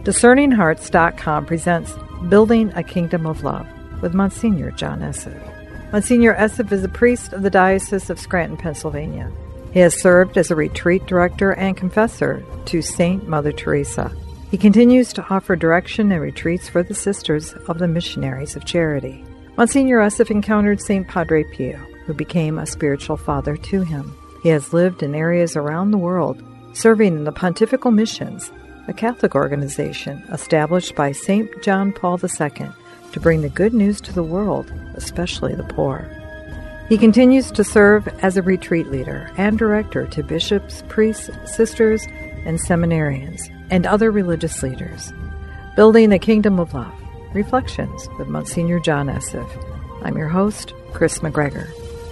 DiscerningHearts.com presents Building a Kingdom of Love with Monsignor John Esseff. Monsignor Esseff is a priest of the Diocese of Scranton, Pennsylvania. He has served as a retreat director and confessor to Saint Mother Teresa. He continues to offer direction and retreats for the Sisters of the Missionaries of Charity. Monsignor Esseff encountered Saint Padre Pio, who became a spiritual father to him. He has lived in areas around the world, serving in the Pontifical Missions, a Catholic organization established by St. John Paul II to bring the good news to the world, especially the poor. He continues to serve as a retreat leader and director to bishops, priests, sisters, and seminarians, and other religious leaders. Building a Kingdom of Love, Reflections with Monsignor John Esseff. I'm your host, Chris McGregor.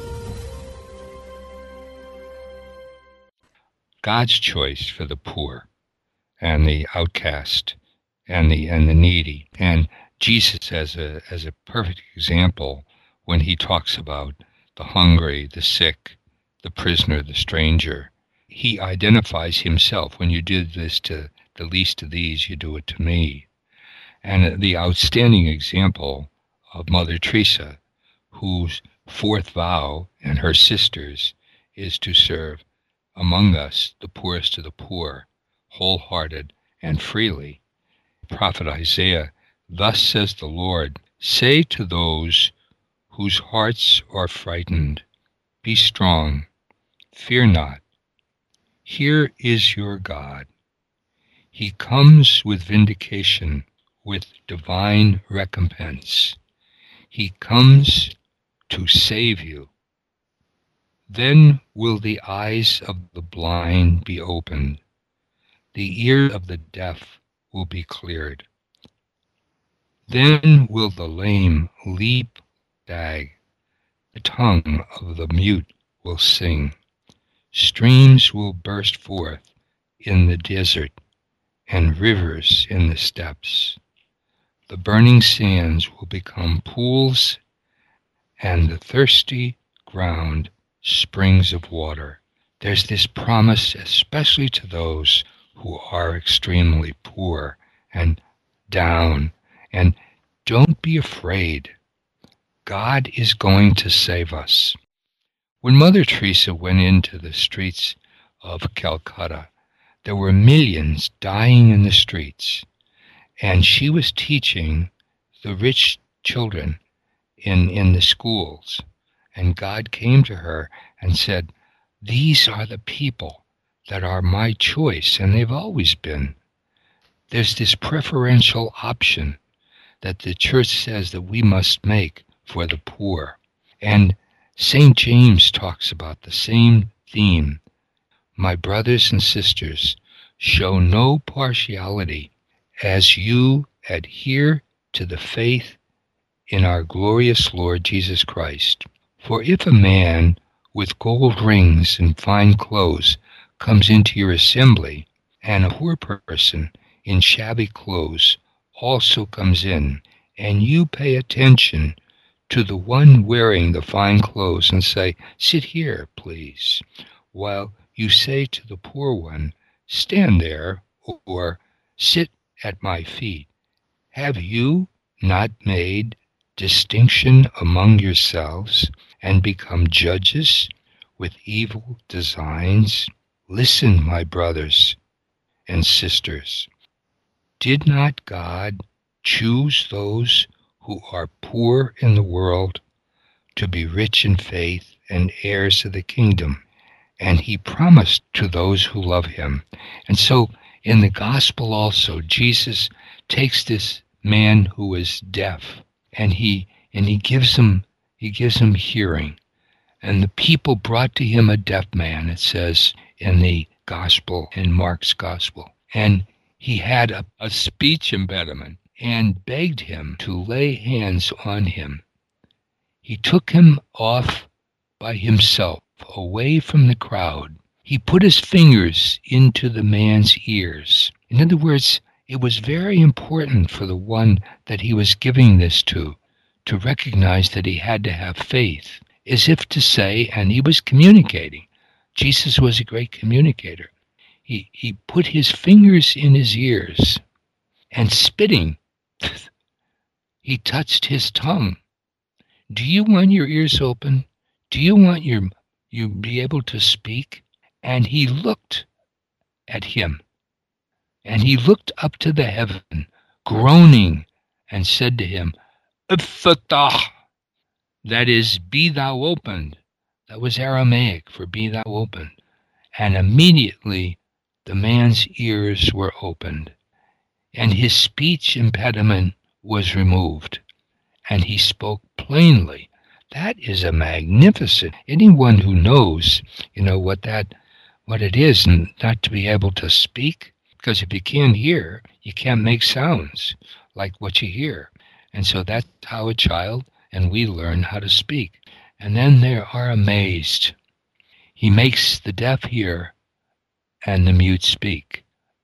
God's choice for the poor and the outcast and the needy, and Jesus as a perfect example when he talks about the hungry, the sick, the prisoner, the stranger. He identifies himself. When you did this to the least of these, you do it to me. And the outstanding example of Mother Teresa, whose fourth vow and her sisters is to serve among us the poorest of the poor, wholehearted and freely. Prophet Isaiah, "Thus says the Lord, say to those whose hearts are frightened, be strong, fear not. Here is your God. He comes with vindication, with divine recompense. He comes to save you. Then will the eyes of the blind be opened, the ears of the deaf will be cleared. Then will the lame leap, the tongue of the mute will sing. Streams will burst forth in the desert and rivers in the steppes. The burning sands will become pools, and the thirsty ground springs of water." There's this promise, especially to those who are extremely poor and down. And don't be afraid. God is going to save us. When Mother Teresa went into the streets of Calcutta, there were millions dying in the streets, and she was teaching the rich children in the schools. And God came to her and said, "These are the people that are my choice, and they've always been." There's this preferential option that the Church says that we must make for the poor. And St. James talks about the same theme. "My brothers and sisters, show no partiality as you adhere to the faith in our glorious Lord Jesus Christ. For if a man with gold rings and fine clothes comes into your assembly, and a poor person in shabby clothes also comes in, and you pay attention to the one wearing the fine clothes and say, 'Sit here, please,' while you say to the poor one, 'Stand there,' or 'Sit at my feet,' have you not made distinction among yourselves and become judges with evil designs? Listen, my brothers and sisters. Did not God choose those who are poor in the world to be rich in faith and heirs of the kingdom? And he promised to those who love him." And so in the gospel also, Jesus takes this man who is deaf, and he gives him hearing. And the people brought to him a deaf man, it says in the gospel, in Mark's gospel. And he had a speech impediment and begged him to lay hands on him. He took him off by himself, away from the crowd. He put his fingers into the man's ears. In other words, it was very important for the one that he was giving this to recognize that he had to have faith, as if to say, and he was communicating. Jesus was a great communicator. He put his fingers in his ears, and spitting. He touched his tongue. Do you want your ears open? Do you want you be able to speak? And he looked at him, and he looked up to the heaven, groaning, and said to him, Ephphatha, that is, be thou opened. That was Aramaic for be thou opened. And immediately the man's ears were opened, and his speech impediment was removed, and he spoke plainly. That is a magnificent. Anyone who knows, what it is, and not to be able to speak, because if you can't hear, you can't make sounds like what you hear. And so that's how a child and we learn how to speak. And then they are amazed. He makes the deaf hear and the mute speak.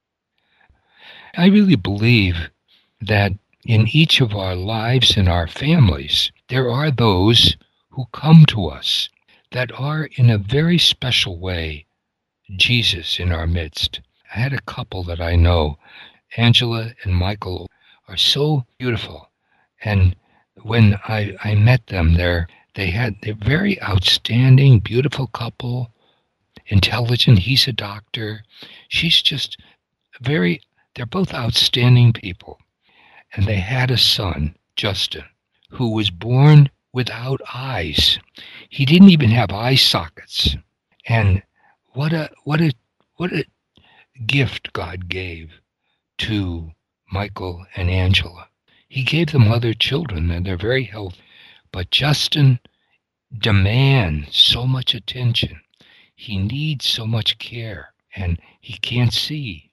I really believe that in each of our lives and our families, there are those who come to us that are in a very special way Jesus in our midst. I had a couple that I know, Angela and Michael, are so beautiful. And when I met them, they're very outstanding, beautiful couple, intelligent. He's a doctor. She's just they're both outstanding people. And they had a son, Justin, who was born without eyes. He didn't even have eye sockets. And what a gift God gave to Michael and Angela. He gave them other children, and they're very healthy. But Justin demands so much attention. He needs so much care, and he can't see.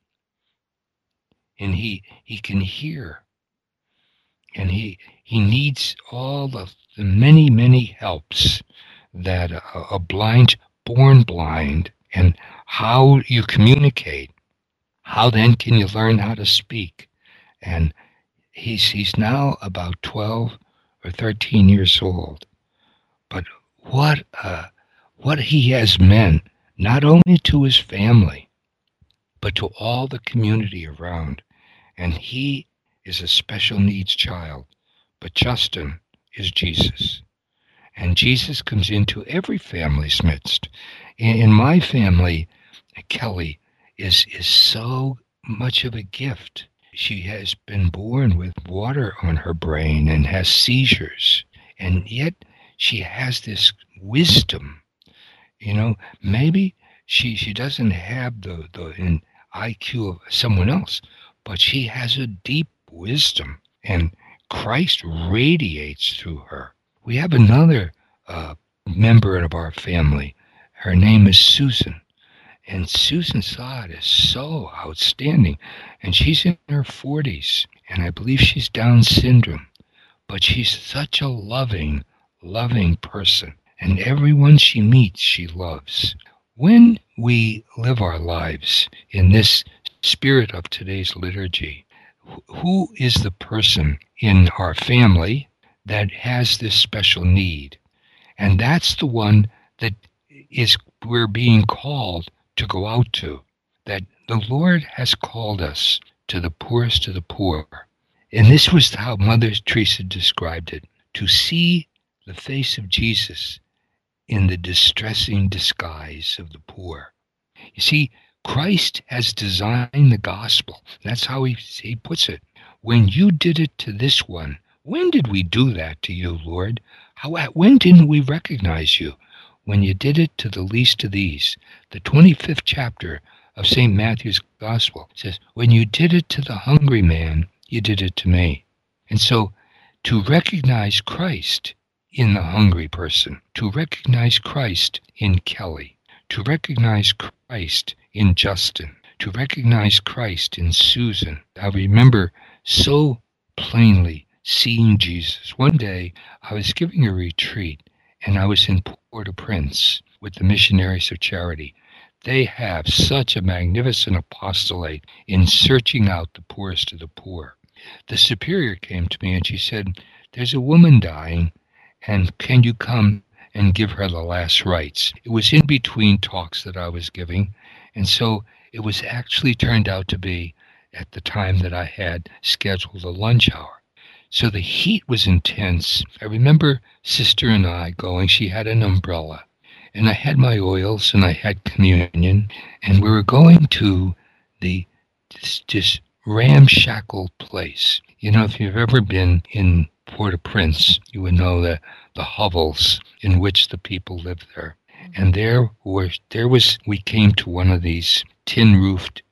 And he can hear. And he needs all the many, many helps that a blind, born blind, and how you communicate. How then can you learn how to speak? And he's now about 12 or 13 years old. But what he has meant, not only to his family, but to all the community around. And he is a special needs child, but Justin is Jesus. And Jesus comes into every family's midst. In my family, Kelly is so much of a gift. She has been born with water on her brain and has seizures, and yet she has this wisdom. Maybe she doesn't have the IQ of someone else, but she has a deep wisdom, and Christ radiates through her. We have another member of our family. Her name is Susan. And Susan Sod is so outstanding. And she's in her 40s. And I believe she's Down syndrome. But she's such a loving, loving person. And everyone she meets, she loves. When we live our lives in this spirit of today's liturgy, who is the person in our family that has this special need? And that's the one that we're being called to go out to, that the Lord has called us to the poorest of the poor. And this was how Mother Teresa described it, to see the face of Jesus in the distressing disguise of the poor. You see, Christ has designed the gospel. That's how he puts it. When you did it to this one, when did we do that to you, Lord? When didn't we recognize you? When you did it to the least of these. The 25th chapter of St. Matthew's Gospel says, when you did it to the hungry man, you did it to me. And so to recognize Christ in the hungry person, to recognize Christ in Kelly, to recognize Christ in Justin, to recognize Christ in Susan. I remember so plainly seeing Jesus. One day I was giving a retreat, and I was in Port-au-Prince with the Missionaries of Charity. They have such a magnificent apostolate in searching out the poorest of the poor. The superior came to me and she said, there's a woman dying, and can you come and give her the last rites? It was in between talks that I was giving, and so it was actually turned out to be at the time that I had scheduled a lunch hour. So the heat was intense. I remember Sister and I going, she had an umbrella, and I had my oils and I had communion, and we were going to this ramshackle place. If you've ever been in Port-au-Prince, you would know the hovels in which the people live there. And we came to one of these tin-roofed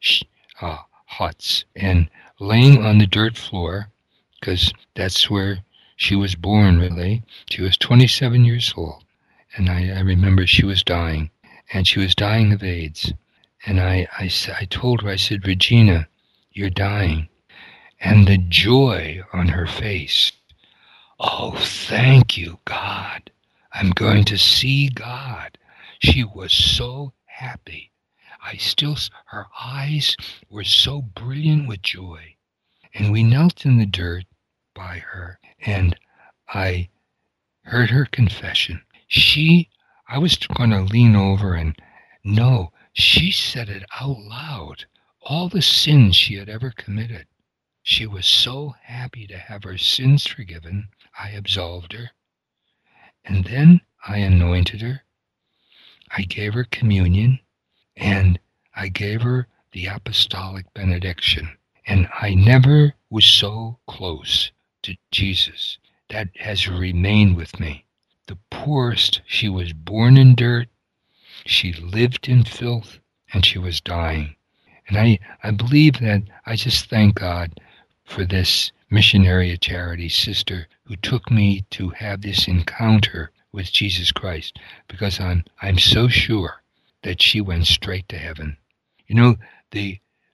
huts, and laying on the dirt floor, because that's where she was born, really. She was 27 years old, and I remember she was dying, and she was dying of AIDS. And I told her, I said, Regina, you're dying. And the joy on her face, oh, thank you, God. I'm going to see God. She was so happy. Her eyes were so brilliant with joy. And we knelt in the dirt by her, and I heard her confession. I was going to lean over and no, she said it out loud. All the sins she had ever committed. She was so happy to have her sins forgiven. I absolved her. And then I anointed her. I gave her communion, and I gave her the apostolic benediction. And I never was so close to Jesus. That has remained with me. The poorest, she was born in dirt, she lived in filth, and she was dying. And I believe that I just thank God for this missionary of charity sister who took me to have this encounter with Jesus Christ, because I'm so sure that she went straight to heaven. The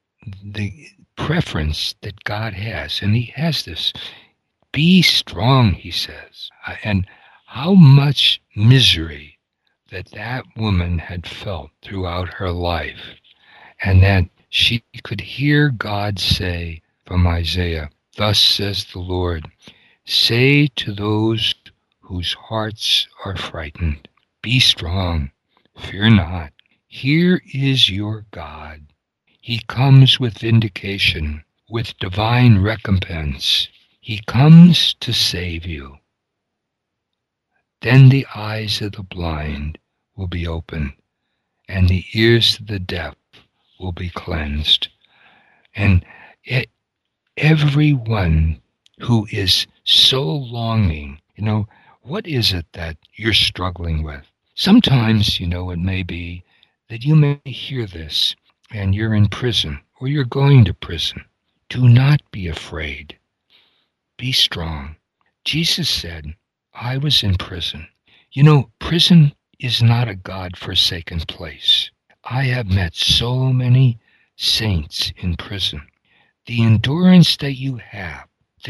preference that God has, and he has this, be strong, he says. And how much misery that woman had felt throughout her life, and that she could hear God say from Isaiah, thus says the Lord, say to those whose hearts are frightened, be strong, fear not. Here is your God. He comes with vindication, with divine recompense. He comes to save you. Then the eyes of the blind will be opened, and the ears of the deaf will be cleansed. And everyone who is so longing, what is it that you're struggling with? Sometimes, it may be that you may hear this and you're in prison or you're going to prison. Do not be afraid. Be strong. Jesus said, I was in prison. Prison is not a God-forsaken place. I have met so many saints in prison. The endurance that you have,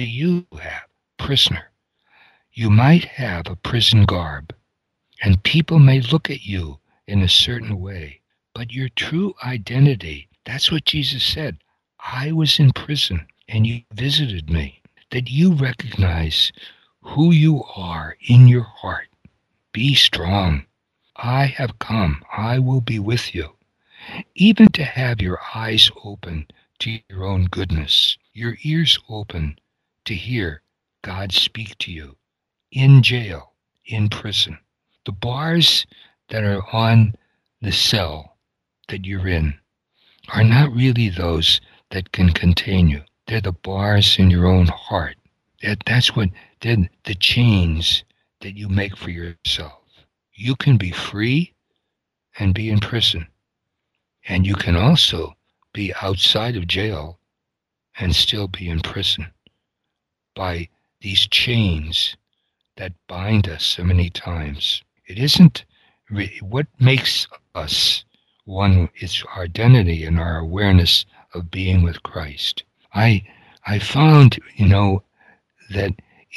prisoner, you might have a prison garb, and people may look at you in a certain way, but your true identity, that's what Jesus said. I was in prison, and you visited me. That you recognize who you are in your heart. Be strong. I have come. I will be with you. Even to have your eyes open to your own goodness, your ears open to hear God speak to you in jail, in prison. The bars that are on the cell that you're in are not really those that can contain you. They're the bars in your own heart. They're the chains that you make for yourself. You can be free and be in prison. And you can also be outside of jail and still be in prison by these chains that bind us so many times. It isn't what makes us one, it's our identity and our awareness of being with Christ. I found, that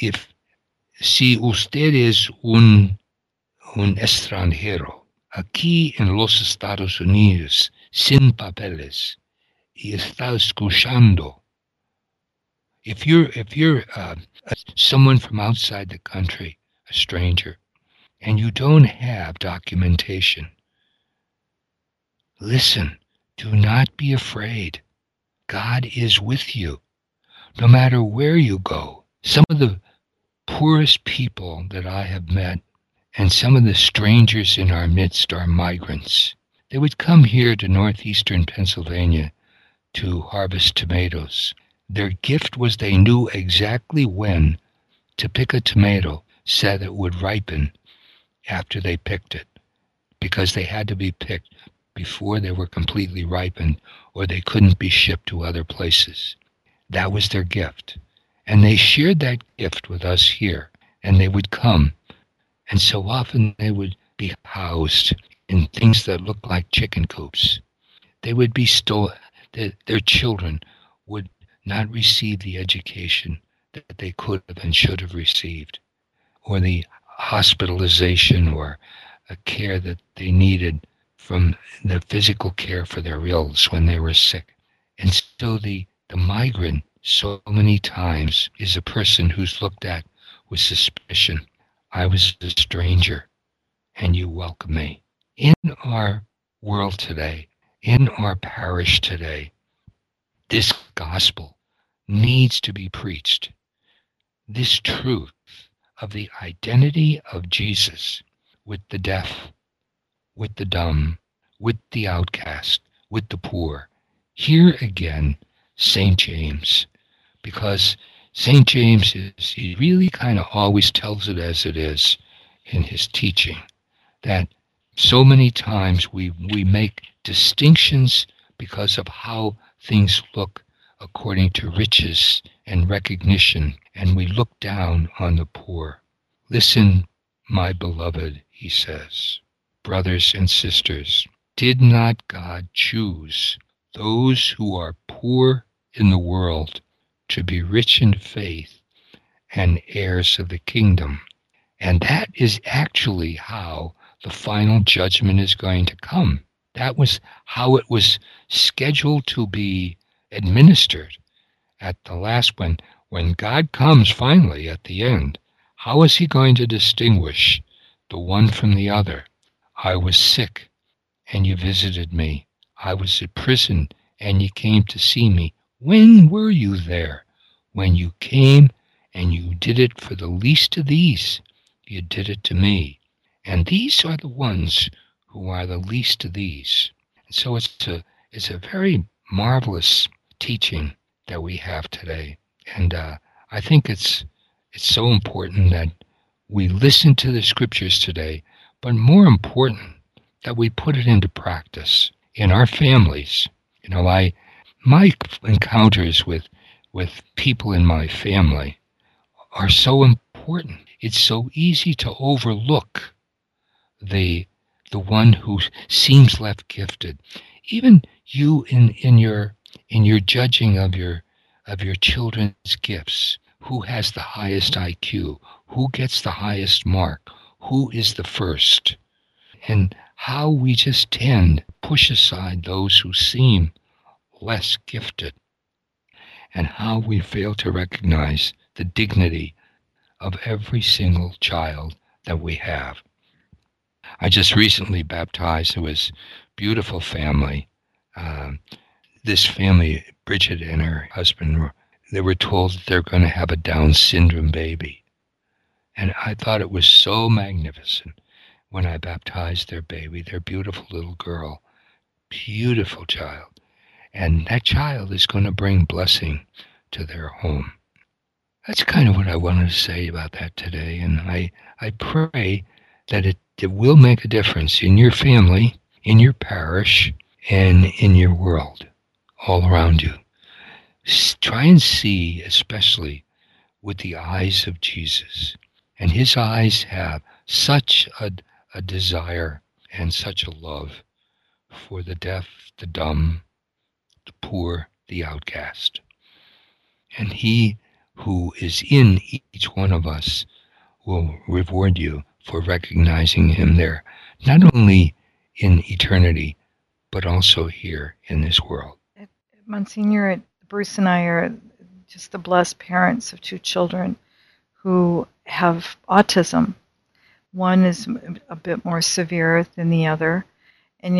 si usted es un extranjero aquí en los Estados Unidos sin papeles y está escuchando, if you're someone from outside the country, a stranger, and you don't have documentation, listen, do not be afraid. God is with you, no matter where you go. Some of the poorest people that I have met and some of the strangers in our midst are migrants. They would come here to northeastern Pennsylvania to harvest tomatoes. Their gift was they knew exactly when to pick a tomato so that it would ripen after they picked it, because they had to be picked before they were completely ripened or they couldn't be shipped to other places. That was their gift. And they shared that gift with us here. And they would come. And so often they would be housed in things that looked like chicken coops. They would be stolen. Their children would not receive the education that they could have and should have received, or the hospitalization or a care that they needed from the physical care for their ills when they were sick. And so the migrant so many times is a person who's looked at with suspicion. I was a stranger and you welcome me. In our world today, in our parish today, this gospel needs to be preached. This truth of the identity of Jesus with the deaf, with the dumb, with the outcast, with the poor. Here again, St. James, because St. James he really kind of always tells it as it is in his teaching, that so many times we make distinctions because of how things look according to riches and recognition, and we look down on the poor. Listen, my beloved, he says, brothers and sisters, did not God choose those who are poor in the world to be rich in faith and heirs of the kingdom? And that is actually how the final judgment is going to come. That was how it was scheduled to be administered at the last one. When God comes finally at the end, how is he going to distinguish the one from the other? I was sick, and you visited me. I was in prison, and you came to see me. When were you there? When you came, and you did it for the least of these. You did it to me. And these are the ones who are the least of these. And so it's a very marvelous teaching that we have today. And I think it's so important that we listen to the scriptures today, but more important, that we put it into practice in our families. My encounters with people in my family are so important. It's so easy to overlook the one who seems less gifted. Even you in your judging of your children's gifts, who has the highest IQ, who gets the highest mark, who is the first, and how we just tend to push aside those who seem less gifted, and how we fail to recognize the dignity of every single child that we have. I just recently baptized. It was a beautiful family. This family, Bridget and her husband, they were told that they're going to have a Down syndrome baby. And I thought it was so magnificent when I baptized their baby, their beautiful little girl, beautiful child. And that child is going to bring blessing to their home. That's kind of what I wanted to say about that today. And I pray that it will make a difference in your family, in your parish, and in your world, all around you. Try and see, especially with the eyes of Jesus. And his eyes have such a desire and such a love for the deaf, the dumb, the poor, the outcast. And he who is in each one of us will reward you for recognizing him there, not only in eternity, but also here in this world. Monsignor, Bruce and I are just the blessed parents of two children who have autism. One is a bit more severe than the other, and yet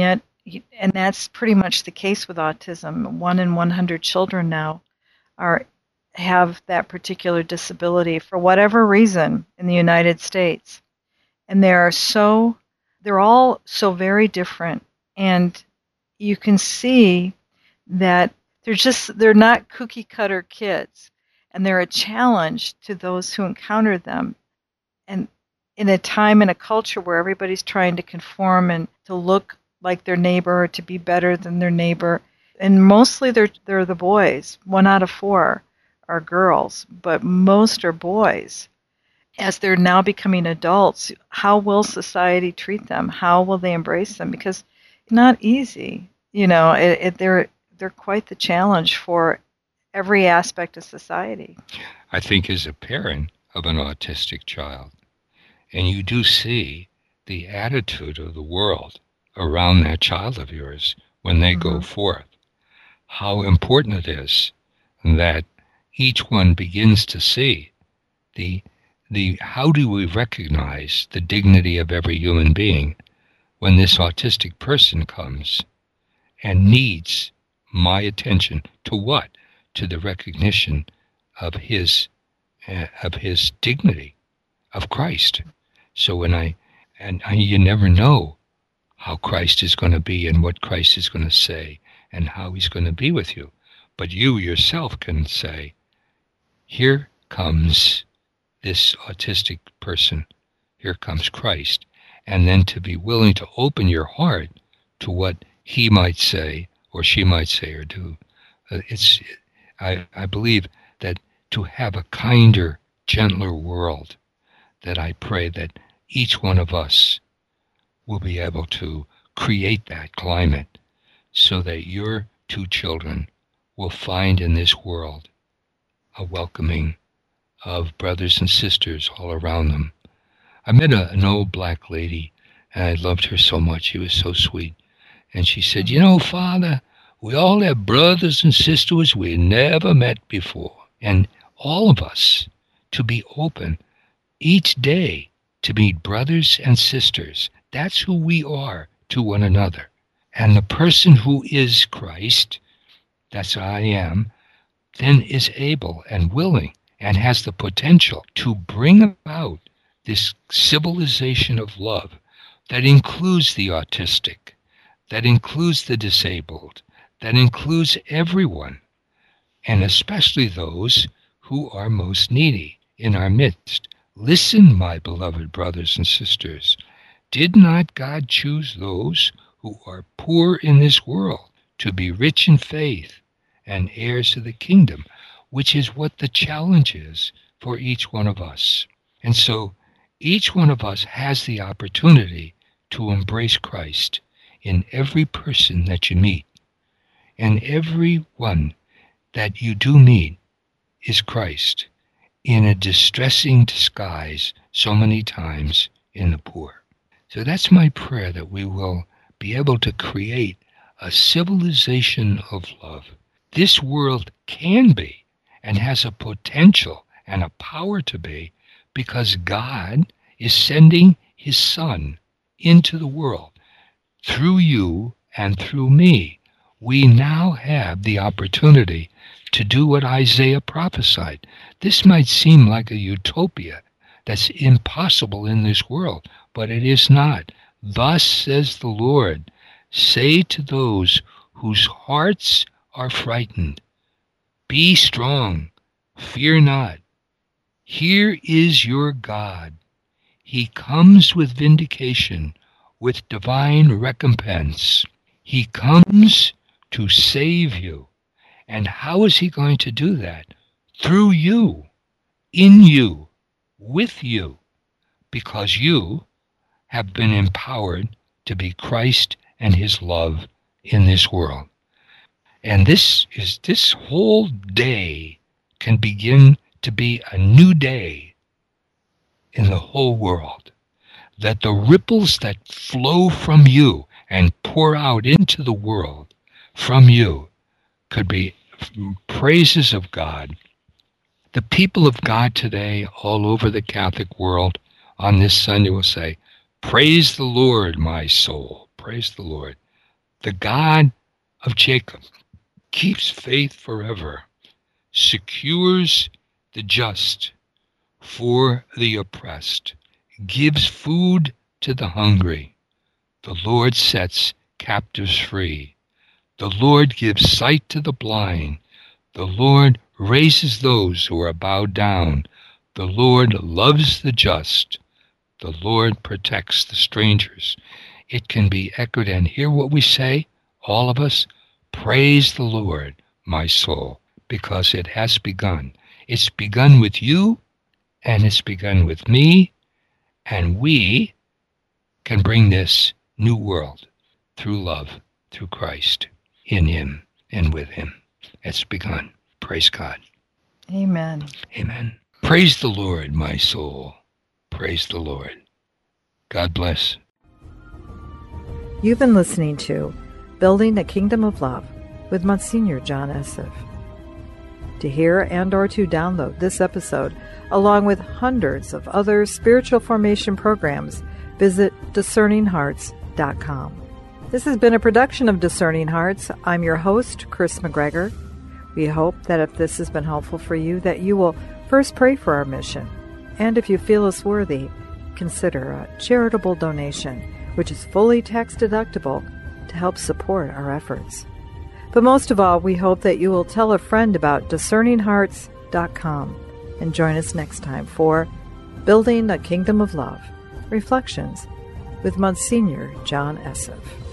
and that's pretty much the case with autism. 1 in 100 children now have that particular disability for whatever reason in the United States. And they're all so very different. And you can see that they're not cookie cutter kids. And they're a challenge to those who encounter them. And in a time and a culture where everybody's trying to conform and to look like their neighbor or to be better than their neighbor, and mostly they're the boys. 1 out of 4 are girls, but most are boys. As they're now becoming adults, how will society treat them? How will they embrace them? Because it's not easy. They're quite the challenge for every aspect of society. I think as a parent of an autistic child, and you do see the attitude of the world around that child of yours when they go forth, how important it is that each one begins to see the how do we recognize the dignity of every human being when this autistic person comes and needs my attention to what? To the recognition of his dignity, of Christ. So you never know how Christ is going to be and what Christ is going to say and how he's going to be with you. But you yourself can say, here comes this autistic person, here comes Christ. And then to be willing to open your heart to what he might say or she might say or do. I believe that to have a kinder, gentler world, that I pray that each one of us will be able to create that climate so that your 2 children will find in this world a welcoming of brothers and sisters all around them. I met an old black lady, and I loved her so much. She was so sweet. And she said, Father, we all have brothers and sisters we never met before. And all of us to be open each day to meet brothers and sisters. That's who we are to one another. And the person who is Christ, that's I am, then is able and willing and has the potential to bring about this civilization of love that includes the autistic, that includes the disabled, that includes everyone, and especially those who are most needy in our midst. Listen, my beloved brothers and sisters, did not God choose those who are poor in this world to be rich in faith and heirs to the kingdom, which is what the challenge is for each one of us. And so each one of us has the opportunity to embrace Christ in every person that you meet. And every one that you do meet is Christ in a distressing disguise so many times in the poor. So that's my prayer, that we will be able to create a civilization of love. This world can be and has a potential and a power to be because God is sending his Son into the world through you and through me. We now have the opportunity to do what Isaiah prophesied. This might seem like a utopia that's impossible in this world, but it is not. Thus says the Lord, say to those whose hearts are frightened, be strong, fear not. Here is your God. He comes with vindication, with divine recompense. He comes to save you. And how is he going to do that? Through you, in you, with you, because you have been empowered to be Christ and his love in this world. And this whole day can begin to be a new day in the whole world. That the ripples that flow from you and pour out into the world from you could be praises of God. The people of God today, all over the Catholic world, on this Sunday will say, praise the Lord, my soul. Praise the Lord. The God of Jacob keeps faith forever, secures the just for the oppressed, gives food to the hungry. The Lord sets captives free. The Lord gives sight to the blind. The Lord raises those who are bowed down. The Lord loves the just. The Lord protects the strangers. It can be echoed, and hear what we say, all of us. Praise the Lord, my soul, because it has begun. It's begun with you, and it's begun with me, and we can bring this new world through love, through Christ, in Him and with Him. It's begun. Praise God. Amen. Amen. Praise the Lord, my soul. Praise the Lord. God bless. You've been listening to Building a Kingdom of Love with Monsignor John Esseff. To hear and or to download this episode, along with hundreds of other spiritual formation programs, visit discerninghearts.com. This has been a production of Discerning Hearts. I'm your host, Chris McGregor. We hope that if this has been helpful for you, that you will first pray for our mission. And if you feel us worthy, consider a charitable donation, which is fully tax deductible, to help support our efforts. But most of all, we hope that you will tell a friend about discerninghearts.com and join us next time for Building a Kingdom of Love, Reflections with Monsignor John Esseff.